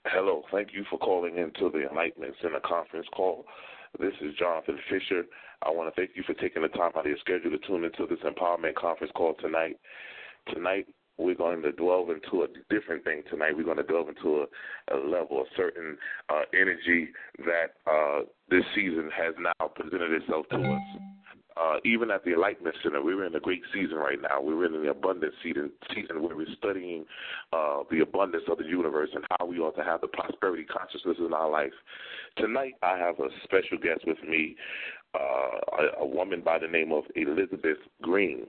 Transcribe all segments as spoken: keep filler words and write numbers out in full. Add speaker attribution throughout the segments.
Speaker 1: Hello. Thank you for calling into the Enlightenment Center conference call. This is Jonathan Fisher. I want to thank you for taking the time out of your schedule to tune into this empowerment conference call tonight. Tonight, we're going to delve into a different thing tonight. We're going to delve into a, a level, a certain uh, energy that uh, this season has now presented itself to us. Uh, even at the Enlightenment Center, we're in a great season right now. We're in the abundance season, season where we're studying uh, the abundance of the universe and how we ought to have the prosperity consciousness in our life. Tonight, I have a special guest with me, uh, a, a woman by the name of Elizabeth Green.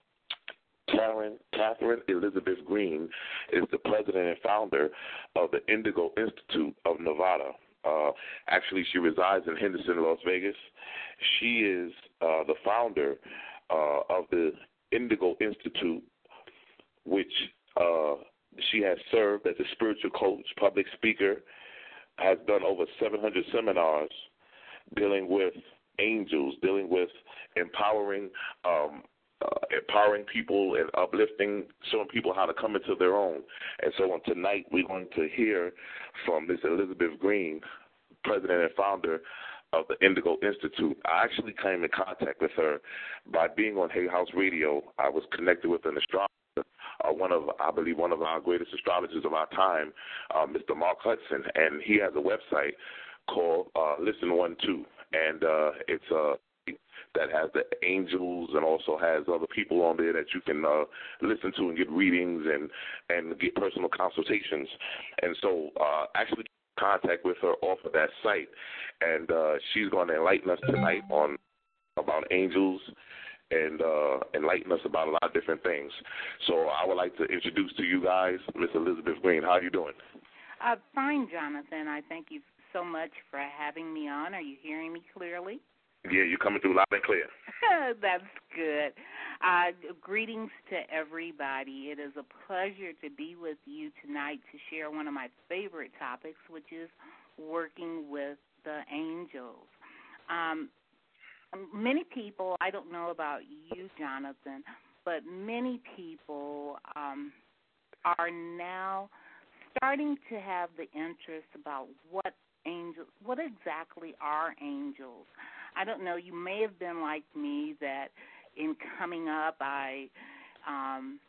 Speaker 1: Karen, Catherine Elizabeth Green is the president and founder of the Indigo Institute of Nevada. Uh, actually, she resides in Henderson, Las Vegas. She is uh, the founder uh, of the Indigo Institute, which uh, she has served as a spiritual coach, public speaker, has done over seven hundred seminars dealing with angels, dealing with empowering um, uh, empowering people and uplifting, showing people how to come into their own. And so on tonight, we're going to hear from Miss Elizabeth Green, president and founder of the Indigo Institute. I actually came in contact with her by being on Hay House Radio. I was connected with an astrologer, uh, one of, I believe, one of our greatest astrologers of our time, uh, Mister Mark Hudson, and he has a website called uh, Listen One Two, and uh, it's a uh, that has the angels and also has other people on there that you can uh, listen to and get readings and, and get personal consultations. And so uh, actually contact with her off of that site, and uh, she's going to enlighten us tonight on about angels and uh, enlighten us about a lot of different things. So I would like to introduce to you guys Miss Elizabeth Green. How are you doing?
Speaker 2: Uh, fine, Jonathan. I thank you so much for having me on. Are you hearing me clearly?
Speaker 1: Yeah, you're coming through loud and clear.
Speaker 2: That's good. Uh, greetings to everybody. It is a pleasure to be with you tonight to share one of my favorite topics, which is working with the angels. Um, many people, I don't know about you, Jonathan, but many people um, are now starting to have the interest about what angels, what exactly are angels. I don't know, you may have been like me that in coming up I um,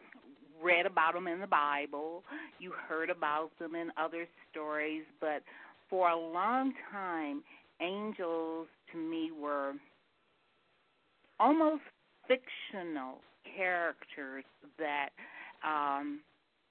Speaker 2: read about them in the Bible, you heard about them in other stories, but for a long time, angels to me were almost fictional characters that um,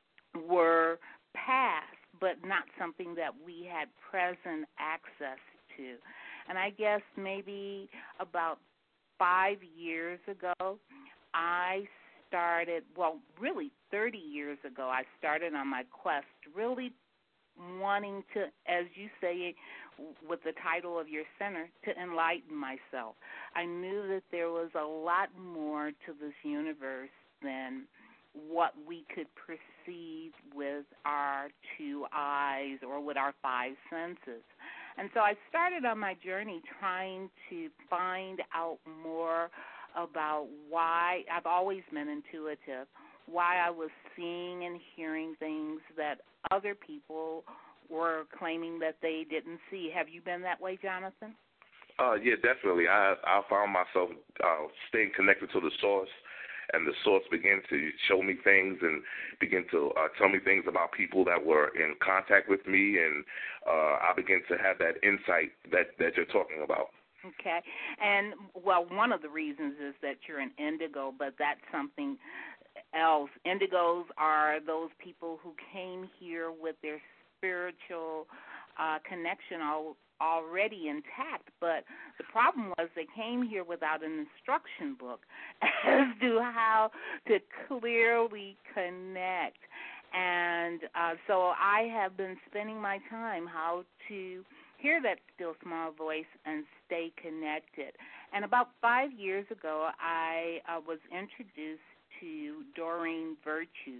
Speaker 2: were past, but not something that we had present access to. And I guess maybe about five years ago, I started, well, really thirty years ago, I started on my quest, really wanting to, as you say with the title of your center, to enlighten myself. I knew that there was a lot more to this universe than what we could perceive with our two eyes or with our five senses. And so I started on my journey trying to find out more about why I've always been intuitive, why I was seeing and hearing things that other people were claiming that they didn't see. Have you been that way, Jonathan?
Speaker 1: Uh, yeah, definitely. I I found myself uh, staying connected to the source, and the source began to show me things and begin to uh, tell me things about people that were in contact with me, and uh, I began to have that insight that, that you're talking about.
Speaker 2: Okay. And, well, one of the reasons is that you're an indigo, but that's something else. Indigos are those people who came here with their spiritual uh, connection all already intact, but the problem was they came here without an instruction book as to how to clearly connect. And uh, so I have been spending my time how to hear that still small voice and stay connected. And about five years ago, I uh, was introduced to Doreen Virtue,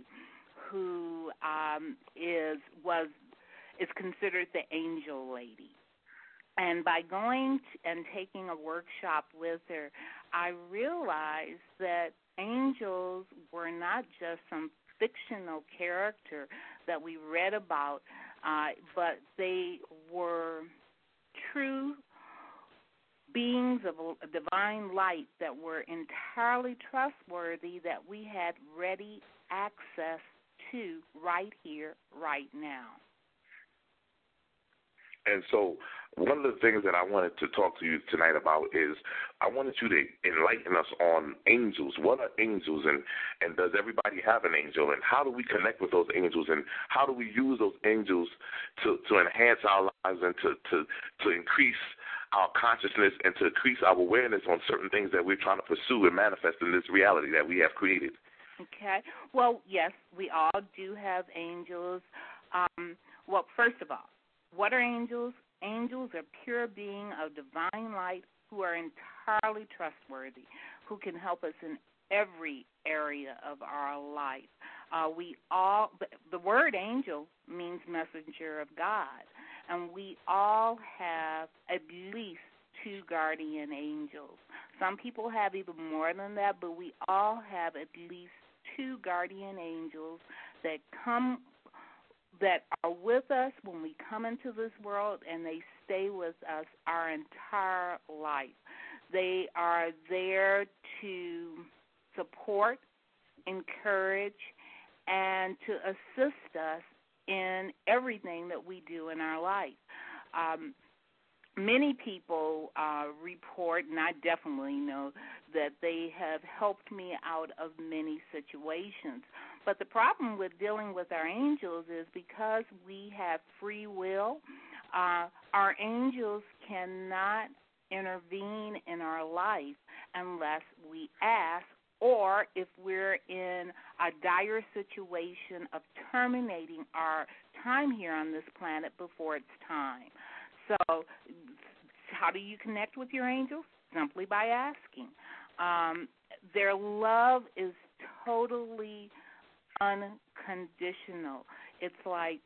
Speaker 2: who um, is was is considered the angel lady. And by going to, and taking a workshop with her, I realized that angels were not just some fictional character that we read about uh, but they were true beings of a divine light that were entirely trustworthy, that we had ready access to right here, right now.
Speaker 1: And so one of the things that I wanted to talk to you tonight about is I wanted you to enlighten us on angels. What are angels, and, and does everybody have an angel, and how do we connect with those angels, and how do we use those angels to, to enhance our lives and to, to, to increase our consciousness and to increase our awareness on certain things that we're trying to pursue and manifest in this reality that we have created?
Speaker 2: Okay. Well, yes, we all do have angels. Um, well, first of all, what are angels? Angels are pure beings of divine light who are entirely trustworthy, who can help us in every area of our life. Uh, we all, the word angel means messenger of God, and we all have at least two guardian angels. Some people have even more than that, but we all have at least two guardian angels that come that are with us when we come into this world, and they stay with us our entire life. They are there to support, encourage, and to assist us in everything that we do in our life. Um, many people uh, report, and I definitely know, that they have helped me out of many situations. But the problem with dealing with our angels is because we have free will, uh, our angels cannot intervene in our life unless we ask, or if we're in a dire situation of terminating our time here on this planet before it's time. So how do you connect with your angels? Simply by asking. Um, their love is totally unconditional. It's like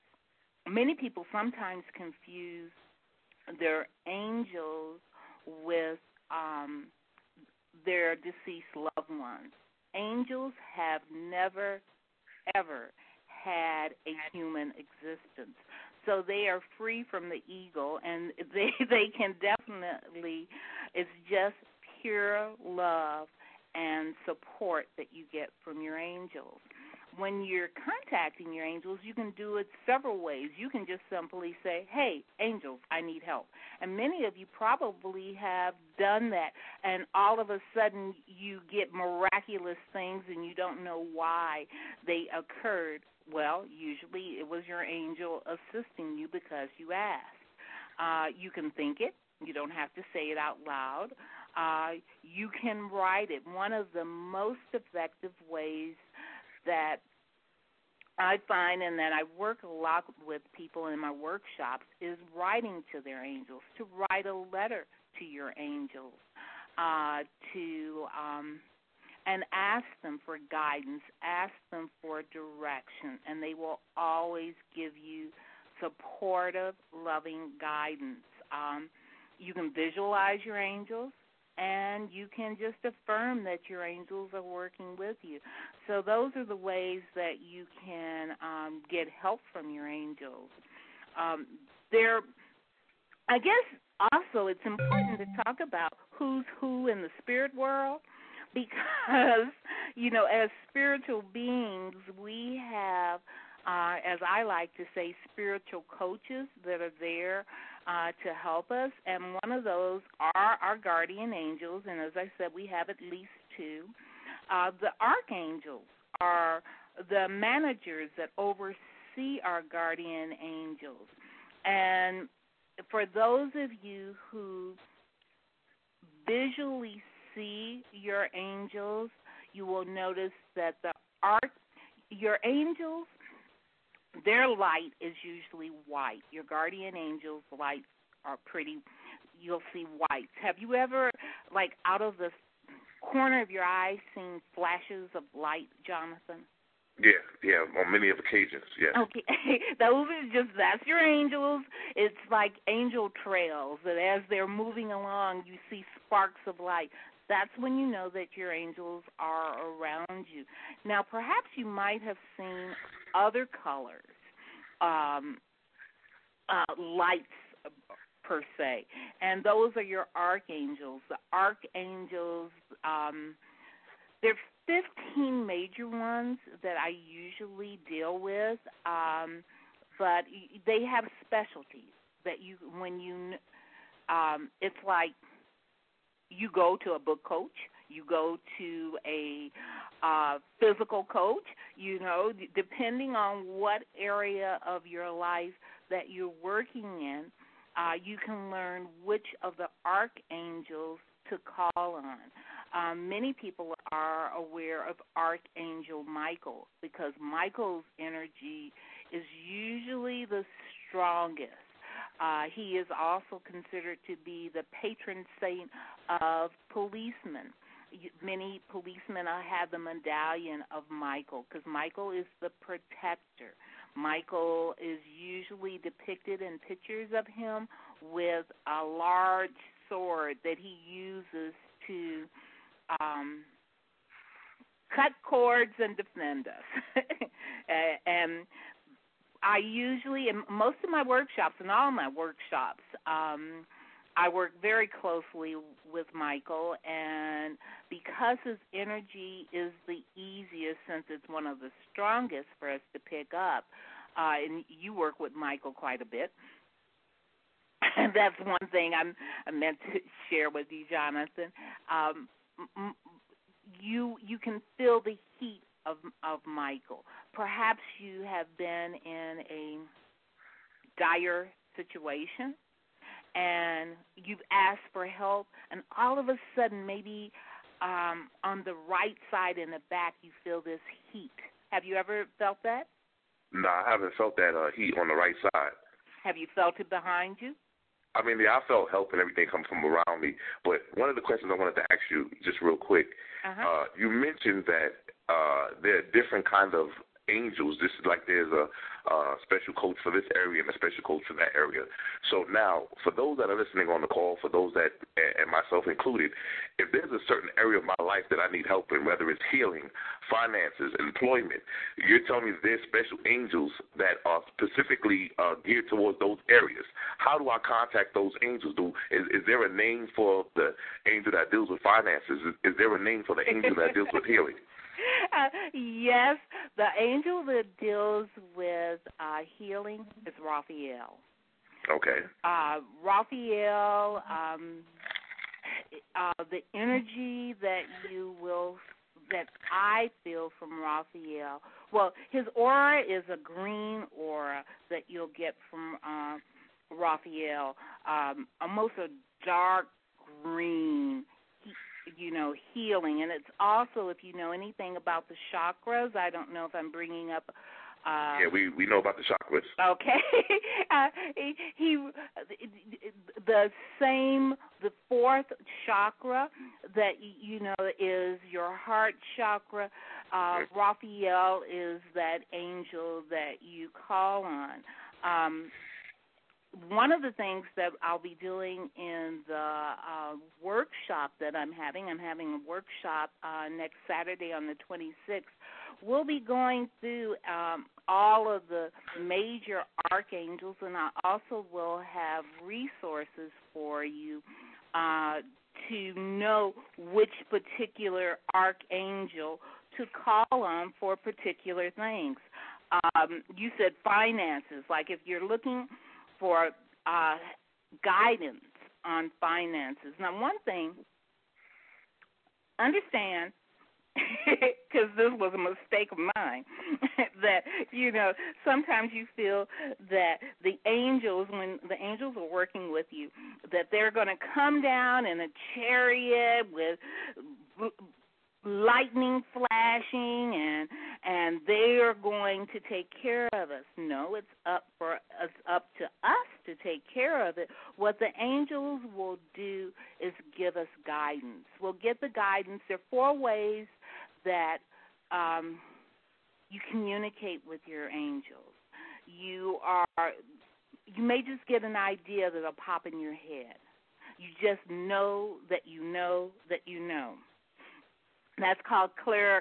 Speaker 2: many people sometimes confuse their angels with um, their deceased loved ones. Angels have never, ever had a human existence. So they are free from the ego, and they they can definitely, it's just pure love and support that you get from your angels. When you're contacting your angels, you can do it several ways. You can just simply say, hey, angels, I need help. And many of you probably have done that, and all of a sudden you get miraculous things and you don't know why they occurred. Well, usually it was your angel assisting you because you asked. Uh, you can think it. You don't have to say it out loud. Uh, you can write it. One of the most effective ways that I find and that I work a lot with people in my workshops is writing to their angels, to write a letter to your angels, uh, to um, and ask them for guidance, ask them for direction, and they will always give you supportive, loving guidance. Um, you can visualize your angels, and you can just affirm that your angels are working with you. So those are the ways that you can um, get help from your angels. Um, there, I guess also it's important to talk about who's who in the spirit world, because, you know, as spiritual beings, we have, uh, as I like to say, spiritual coaches that are there uh, to help us, and one of those are our guardian angels, and as I said, we have at least two. Uh, the archangels are the managers that oversee our guardian angels, and for those of you who visually see your angels, you will notice that the arc, your angels, their light is usually white. Your guardian angels' lights are pretty, you'll see whites. Have you ever, like, out of the corner of your eye seen flashes of light, Jonathan?
Speaker 1: Yeah, yeah, on many of occasions, yeah.
Speaker 2: Okay, those are just, that's your angels. It's like angel trails that as they're moving along, you see sparks of light. That's when you know that your angels are around you. Now, perhaps you might have seen other colors. Um, uh, lights per se, and those are your archangels. The archangels, um, there are fifteen major ones that I usually deal with, um, but they have specialties that you, when you, um, it's like you go to a book coach, you go to a uh, physical coach, you know, d- depending on what area of your life that you're working in, uh, you can learn which of the archangels to call on. Um, many people are aware of Archangel Michael because Michael's energy is usually the strongest. Uh, he is also considered to be the patron saint of policemen. Many policemen have the medallion of Michael because Michael is the protector. Michael is usually depicted in pictures of him with a large sword that he uses to um, cut cords and defend us. And I usually, in most of my workshops, and all my workshops, um, I work very closely with Michael, and because his energy is the easiest, since it's one of the strongest for us to pick up, uh, and you work with Michael quite a bit, and that's one thing I'm, I meant to share with you, Jonathan. Um, m- you you can feel the heat of of Michael. Perhaps you have been in a dire situation, and you've asked for help, and all of a sudden, maybe um, on the right side in the back, you feel this heat. Have you ever felt that?
Speaker 1: No, I haven't felt that uh, heat on the right side.
Speaker 2: Have you felt it behind you?
Speaker 1: I mean, yeah, I felt help and everything come from around me. But one of the questions I wanted to ask you, just real quick,
Speaker 2: uh-huh.
Speaker 1: uh, you mentioned that uh, there are different kind of angels. This is like there's a uh, special coach for this area and a special coach for that area. So now, for those that are listening on the call, for those that, and myself included, if there's a certain area of my life that I need help in, whether it's healing, finances, employment, you're telling me there's special angels that are specifically uh, geared towards those areas. How do I contact those angels? Do is, is there a name for the angel that deals with finances? Is, is there a name for the angel that deals with healing?
Speaker 2: Uh, yes, the angel that deals with uh, healing is Raphael.
Speaker 1: Okay.
Speaker 2: Uh, Raphael, um, uh, the energy that you will, that I feel from Raphael, well, his aura is a green aura that you'll get from uh, Raphael, um, almost a dark green, you know, healing. And it's also, if you know anything about the chakras, I don't know if I'm bringing up. Uh,
Speaker 1: yeah, we, we know about the chakras.
Speaker 2: Okay. uh, he, he, the same, the fourth chakra that, you know, is your heart chakra. Uh, Raphael is that angel that you call on. Um, One of the things that I'll be doing in the uh, workshop that I'm having, I'm having a workshop uh, next Saturday on the twenty-sixth, we'll be going through um, all of the major archangels, and I also will have resources for you uh, to know which particular archangel to call on for particular things. Um, you said finances, like if you're looking for uh, guidance on finances. Now, one thing, understand, because this was a mistake of mine, that, you know, sometimes you feel that the angels, when the angels are working with you, that they're going to come down in a chariot with lightning flashing, and and they are going to take care of us. No, it's up for us, up to us to take care of it. What the angels will do is give us guidance. We'll get the guidance. There are four ways that um, you communicate with your angels. You are, you may just get an idea that'll pop in your head. You just know that you know that you know. That's called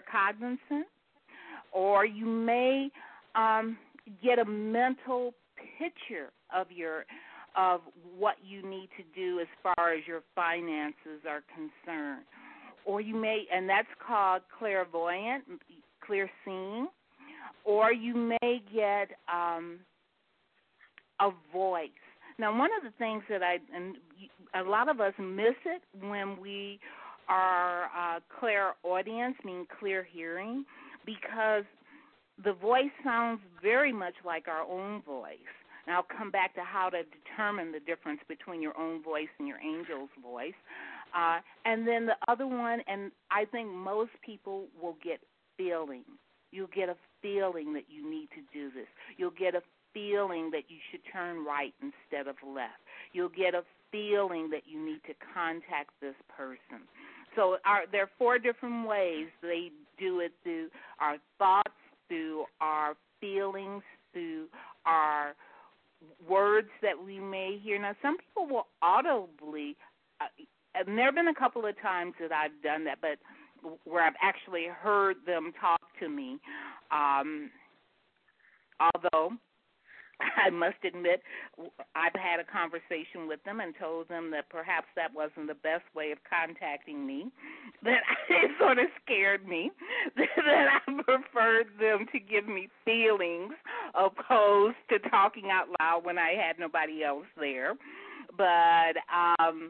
Speaker 2: claircognizance. Or you may um, get a mental picture of your of what you need to do as far as your finances are concerned. Or you may, and that's called clairvoyant, clear seeing, or you may get um, a voice. Now, one of the things that I, and a lot of us miss it when we are uh, clairaudience, meaning clear hearing, because the voice sounds very much like our own voice. And I'll come back to how to determine the difference between your own voice and your angel's voice. Uh, and then the other one, and I think most people will get feeling. You'll get a feeling that you need to do this. You'll get a feeling that you should turn right instead of left. You'll get a feeling that you need to contact this person. So our, there are four different ways. They do it through our thoughts, through our feelings, through our words that we may hear. Now, some people will audibly, uh, and there have been a couple of times that I've done that, but where I've actually heard them talk to me, um, although I must admit I've had a conversation with them and told them that perhaps that wasn't the best way of contacting me, that it sort of scared me, that I preferred them to give me feelings opposed to talking out loud when I had nobody else there. But, um,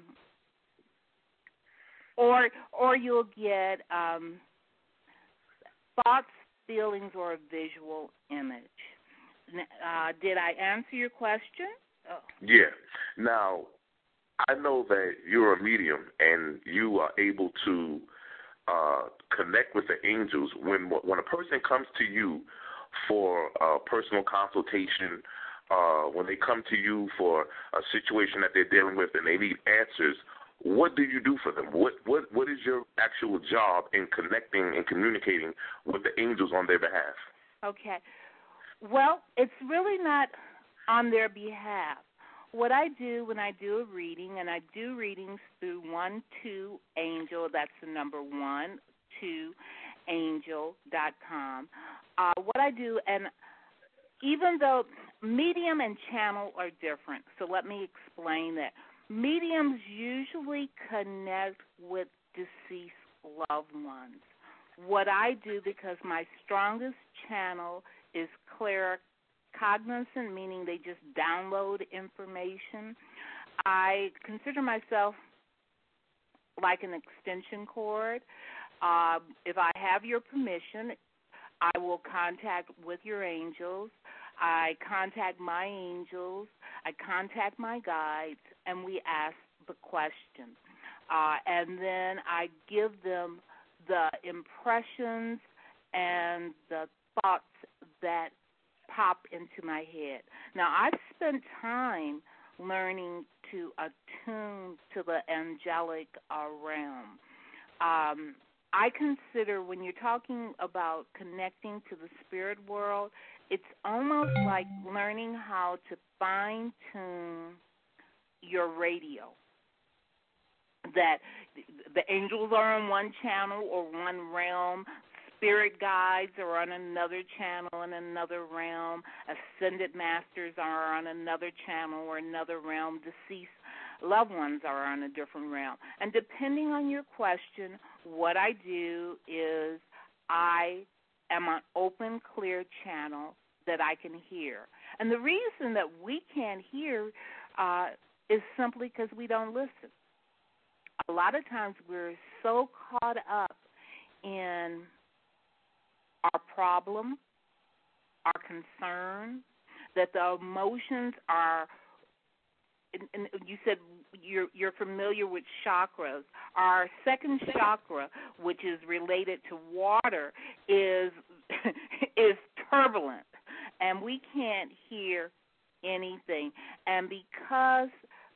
Speaker 2: or, or you'll get um, thoughts, feelings, or a visual image. Uh, did I answer your question? Oh.
Speaker 1: Yeah. Now, I know that you're a medium and you are able to uh, connect with the angels. When when a person comes to you for a personal consultation, uh, when they come to you for a situation that they're dealing with and they need answers, what do you do for them? What what what is your actual job in connecting and communicating with the angels on their behalf?
Speaker 2: Okay. Well, it's really not on their behalf. What I do when I do a reading, and I do readings through one two angel, that's the number one, two angel dot com. Uh, what I do, and even though medium and channel are different, so let me explain that. Mediums usually connect with deceased loved ones. What I do, because my strongest channel is claircognizant, meaning they just download information. I consider myself like an extension cord. Uh, if I have your permission, I will contact with your angels. I contact my angels. I contact my guides, and we ask the question. Uh, and then I give them the impressions and the thoughts that pop into my head. Now, I've spent time learning to attune to the angelic uh, realm. Um, I consider when you're talking about connecting to the spirit world, it's almost like learning how to fine-tune your radio. That the angels are on one channel or one realm, spirit guides are on another channel in another realm, ascended masters are on another channel or another realm, deceased loved ones are on a different realm. And depending on your question, what I do is I am an open, clear channel that I can hear. And the reason that we can't hear uh, is simply because we don't listen. A lot of times we're so caught up in our problem, our concern, that the emotions are, and, and you said you're, you're familiar with chakras. Our second chakra, which is related to water, is is turbulent, and we can't hear anything. And because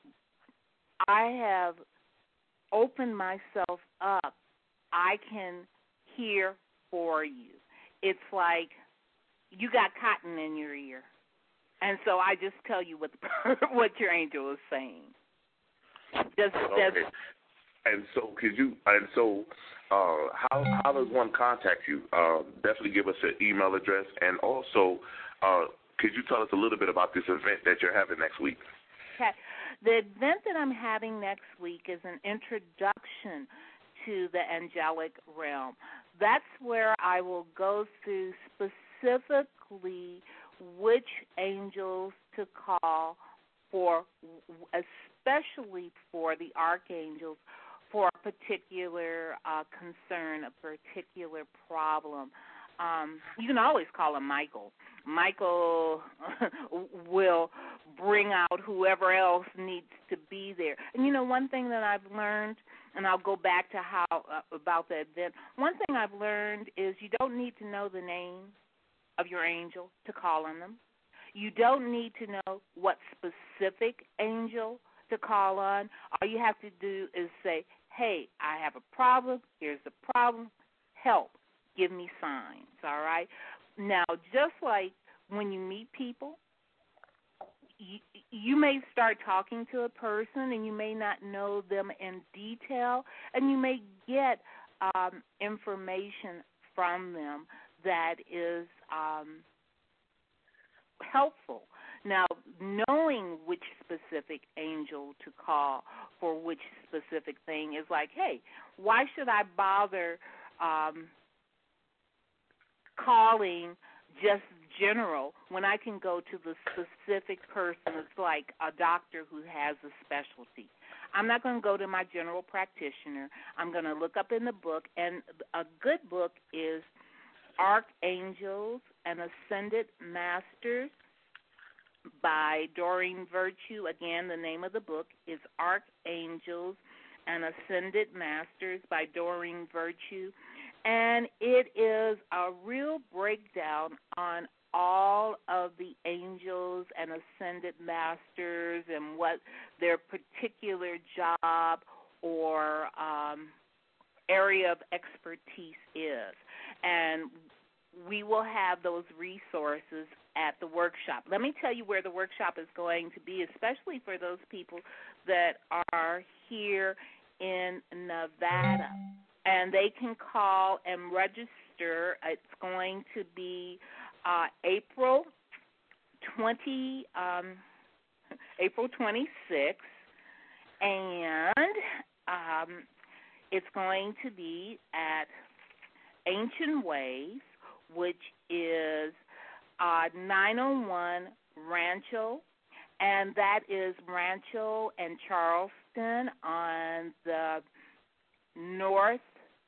Speaker 2: I have opened myself up, I can hear for you. It's like you got cotton in your ear, and so I just tell you what the, what your angel is saying. Does, does,
Speaker 1: okay. And so, could you? And so, uh, how how does one contact you? Uh, definitely give us an email address, and also, uh, could you tell us a little bit about this event that you're having next week?
Speaker 2: Okay. The event that I'm having next week is an introduction to the angelic realm. That's where I will go through specifically which angels to call for, especially for the archangels, for a particular uh, concern, a particular problem. Um, you can always call him Michael. Michael will bring out whoever else needs to be there. And, you know, one thing that I've learned, and I'll go back to how uh, about the event, one thing I've learned is you don't need to know the name of your angel to call on them. You don't need to know what specific angel to call on. All you have to do is say, hey, I have a problem. Here's the problem. Help. Give me signs, all right? Now, just like when you meet people, you, you may start talking to a person and you may not know them in detail, and you may get um, information from them that is um, helpful. Now, knowing which specific angel to call for which specific thing is like, hey, why should I bother um, calling just general when I can go to the specific person? It's like a doctor who has a specialty. I'm not going to go to my general practitioner. I'm going to look up in the book, and a good book is Archangels and Ascended Masters by Doreen Virtue. Again, the name of the book is Archangels and Ascended Masters by Doreen Virtue. And it is a real breakdown on all of the angels and ascended masters and what their particular job or um, area of expertise is. And we will have those resources at the workshop. Let me tell you where the workshop is going to be, especially for those people that are here in Nevada. And they can call and register. It's going to be uh, April twentieth, um, April twenty-sixth, and um, it's going to be at Ancient Ways, which is uh, nine oh one Rancho, and that is Rancho and Charleston on the north,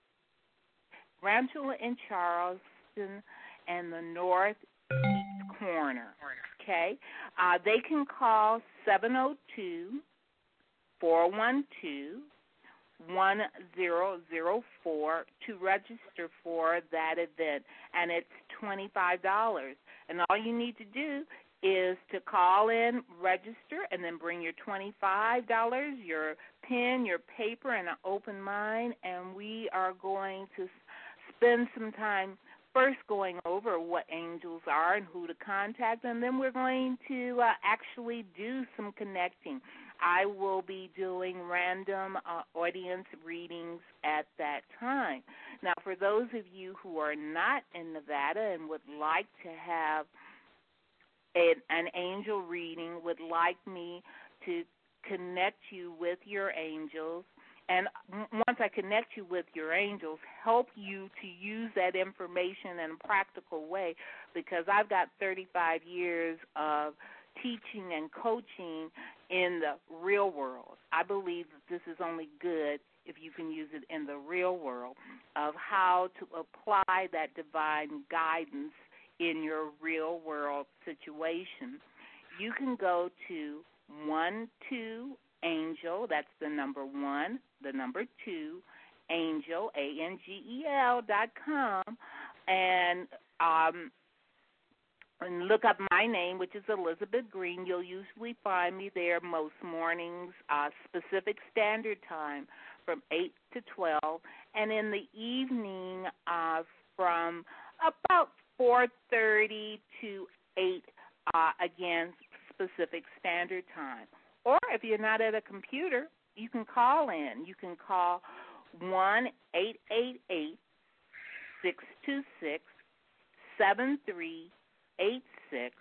Speaker 2: Rancho and Charleston and the northeast corner, okay? Uh, they can call seven oh two, four one two, one zero zero four to register for that event, and it's twenty-five dollars. And all you need to do is to call in, register, and then bring your twenty-five dollars, your pen, your paper, and an open mind, and we are going to spend some time first going over what angels are and who to contact, and then we're going to uh, actually do some connecting. I will be doing random uh, audience readings at that time. Now, for those of you who are not in Nevada and would like to have a, an angel reading, would like me to connect you with your angels, and once I connect you with your angels, help you to use that information in a practical way, because I've got thirty-five years of teaching and coaching in the real world. I believe that this is only good if you can use it in the real world of how to apply that divine guidance in your real world situation. You can go to one two Angel, that's the number one, the number two, Angel, A N G E L dot com, and um, and look up my name, which is Elizabeth Green. You'll usually find me there most mornings, uh, Pacific Standard Time, from eight to twelve, and in the evening uh, from about four thirty to eight, uh, again, Pacific Standard Time. Or if you're not at a computer, you can call in. You can call one eight eight eight, six two six, seven three eight six,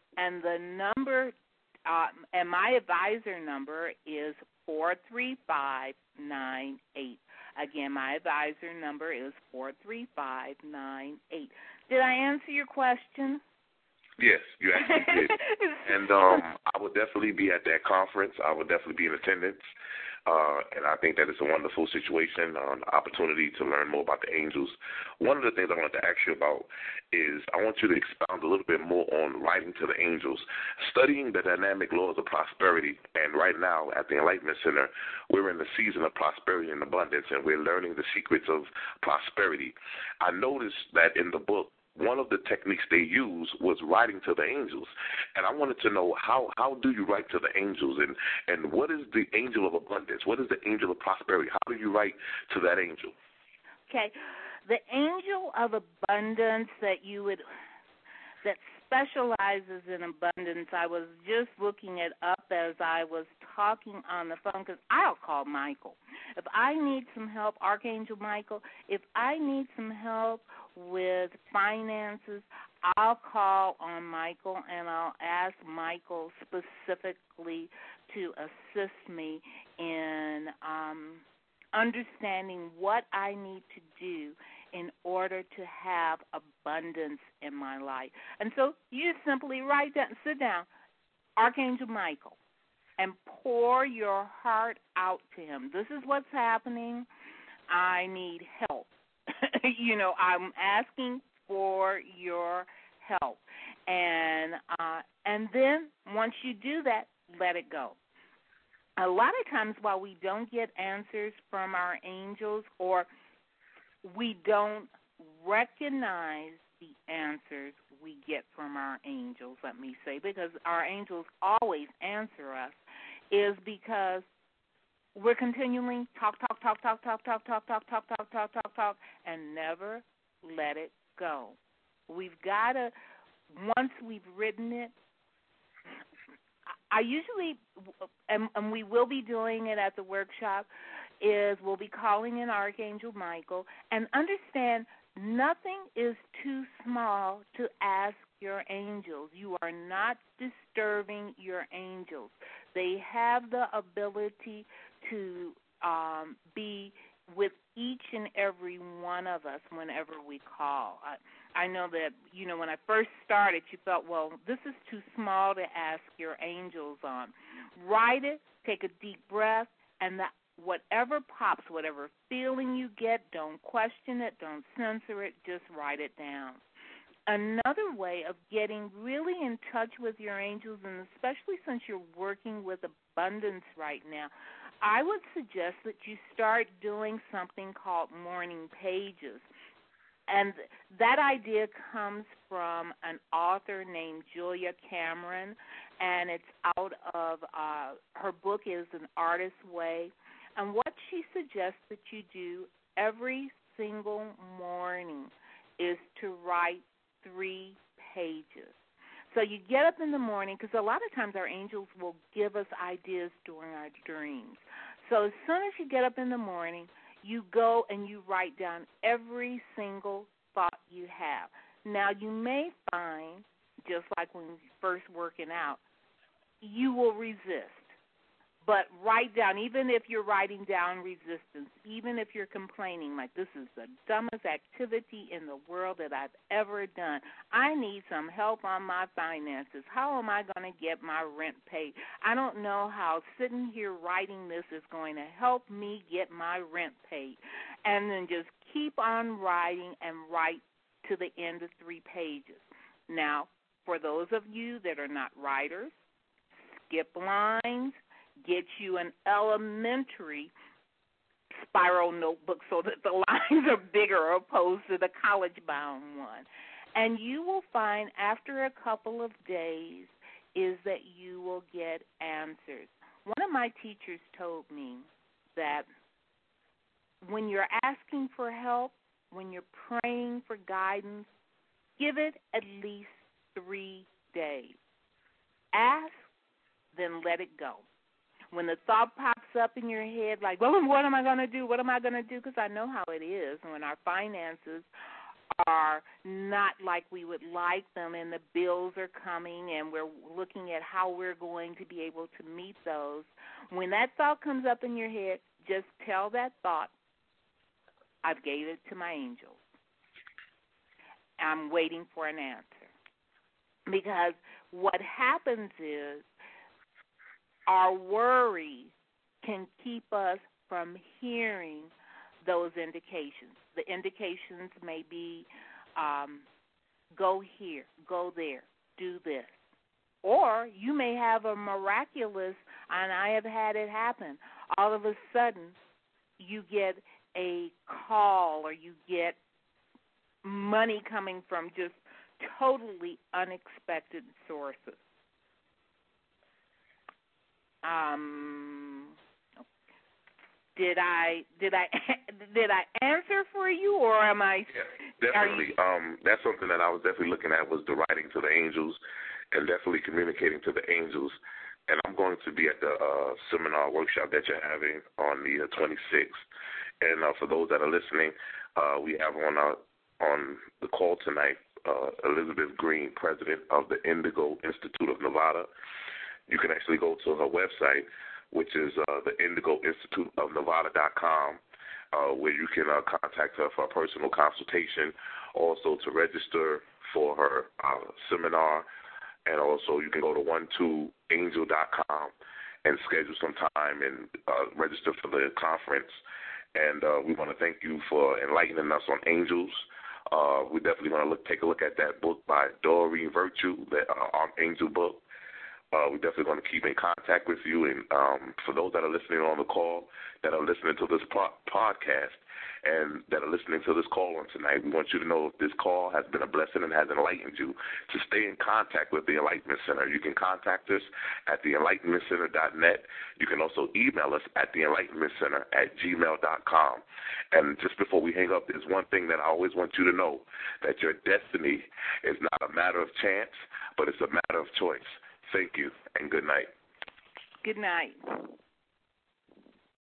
Speaker 2: And the number, uh, and my advisor number is four three five nine eight. Again, my advisor number is four three five nine eight. Did I answer your question?
Speaker 1: Yes, you actually did. And um, I will definitely be at that conference. I will definitely be in attendance. Uh, and I think that it's a wonderful situation, an opportunity to learn more about the angels. One of the things I wanted to ask you about is I want you to expound a little bit more on writing to the angels, studying the dynamic laws of prosperity. And right now at the Enlightenment Center, we're in the season of prosperity and abundance, and we're learning the secrets of prosperity. I noticed that in the book, one of the techniques they used was writing to the angels. And I wanted to know, how, how do you write to the angels? And, and what is the angel of abundance? What is the angel of prosperity? How do you write to that angel?
Speaker 2: Okay. The angel of abundance that you would, that specializes in abundance, I was just looking it up as I was talking on the phone, because I'll call Michael. If I need some help, Archangel Michael, if I need some help with finances, I'll call on Michael, and I'll ask Michael specifically to assist me in um, understanding what I need to do in order to have abundance in my life. And so you just simply write down, sit down, Archangel Michael, and pour your heart out to him. This is what's happening. I need help. You know, I'm asking for your help. And uh, and then once you do that, let it go. A lot of times while we don't get answers from our angels, or we don't recognize the answers we get from our angels, let me say, because our angels always answer us, is because we're continually talk, talk, talk, talk, talk, talk, talk, talk, talk, talk, talk, talk, talk, and never let it go. We've got to, once we've written it, I usually, and, and we will be doing it at the workshop, is we'll be calling in Archangel Michael, and understand nothing is too small to ask your angels. You are not disturbing your angels. They have the ability to um, be with each and every one of us whenever we call. I, I know that, you know, when I first started, you felt, well, this is too small to ask your angels on. Write it, take a deep breath, and that whatever pops, whatever feeling you get, don't question it, don't censor it, just write it down. Another way of getting really in touch with your angels, and especially since you're working with abundance right now, I would suggest that you start doing something called morning pages. And that idea comes from an author named Julia Cameron, and it's out of, uh, her book is An Artist's Way. And what she suggests that you do every single morning is to write three pages. So you get up in the morning, because a lot of times our angels will give us ideas during our dreams. So as soon as you get up in the morning, you go and you write down every single thought you have. Now, you may find, just like when you're first working out, you will resist. But write down, even if you're writing down resistance, even if you're complaining, like, this is the dumbest activity in the world that I've ever done. I need some help on my finances. How am I going to get my rent paid? I don't know how sitting here writing this is going to help me get my rent paid. And then just keep on writing and write to the end of three pages. Now, for those of you that are not writers, skip lines. Get you an elementary spiral notebook so that the lines are bigger opposed to the college-bound one. And you will find after a couple of days is that you will get answers. One of my teachers told me that when you're asking for help, when you're praying for guidance, give it at least three days. Ask, then let it go. When the thought pops up in your head, like, well, what am I going to do? What am I going to do? Because I know how it is when our finances are not like we would like them, and the bills are coming, and we're looking at how we're going to be able to meet those, when that thought comes up in your head, just tell that thought, I've gave it to my angels. I'm waiting for an answer. Because what happens is our worry can keep us from hearing those indications. The indications may be um, go here, go there, do this. Or you may have a miraculous, and I have had it happen, all of a sudden you get a call or you get money coming from just totally unexpected sources. Um, did I did I did I answer for you, or am I?
Speaker 1: Yeah, definitely. You, um, that's something that I was definitely looking at, was the writing to the angels, and definitely communicating to the angels. And I'm going to be at the uh, seminar workshop that you're having on the uh, twenty-sixth. And uh, for those that are listening, uh, we have on our, on the call tonight uh, Elizabeth Green, president of the Indigo Institute of Nevada. You can actually go to her website, which is uh, the Indigo Institute of Nevada dot com, uh, where you can uh, contact her for a personal consultation, also to register for her uh, seminar, and also you can go to one two angel dot com and schedule some time and uh, register for the conference. And uh, we want to thank you for enlightening us on angels. Uh, we definitely want to look, take a look at that book by Doreen Virtue, the uh, Angel book. Uh, we're definitely going to keep in contact with you. And um, for those that are listening on the call, that are listening to this po- podcast, and that are listening to this call on tonight, we want you to know if this call has been a blessing and has enlightened you, to stay in contact with the Enlightenment Center. You can contact us at the enlightenment center dot net. You can also email us at the enlightenment center at gmail dot com. And just before we hang up, there's one thing that I always want you to know, that your destiny is not a matter of chance, but it's a matter of choice. Thank you, and good night.
Speaker 2: Good night.